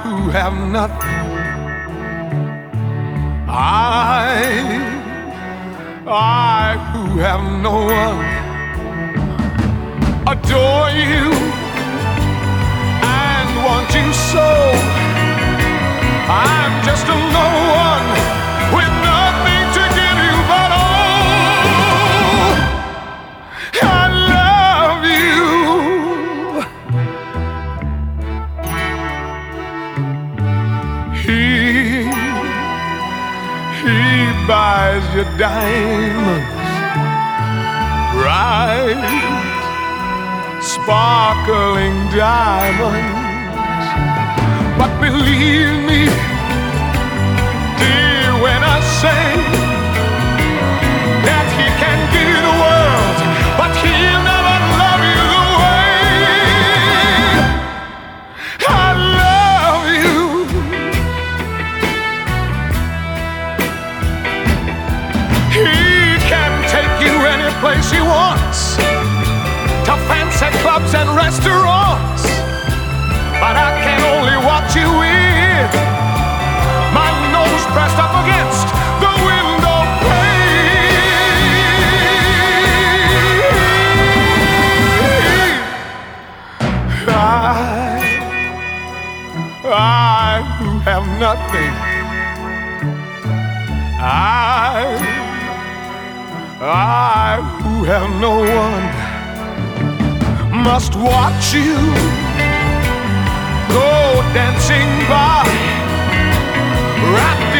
who have nothing, I who have no one, adore you and want you so. I'm just a no one with nothing to give you but all. I love you. He buys your diamonds, bright, sparkling diamonds. But believe me, dear, when I say that he can give you the world, but he'll never love you the way I love you. He can take you any place he wants, to fancy clubs and restaurants. But I can only watch you with my nose pressed up against the window pane. I who have nothing, I who have no one, must watch you go dancing by, wrapped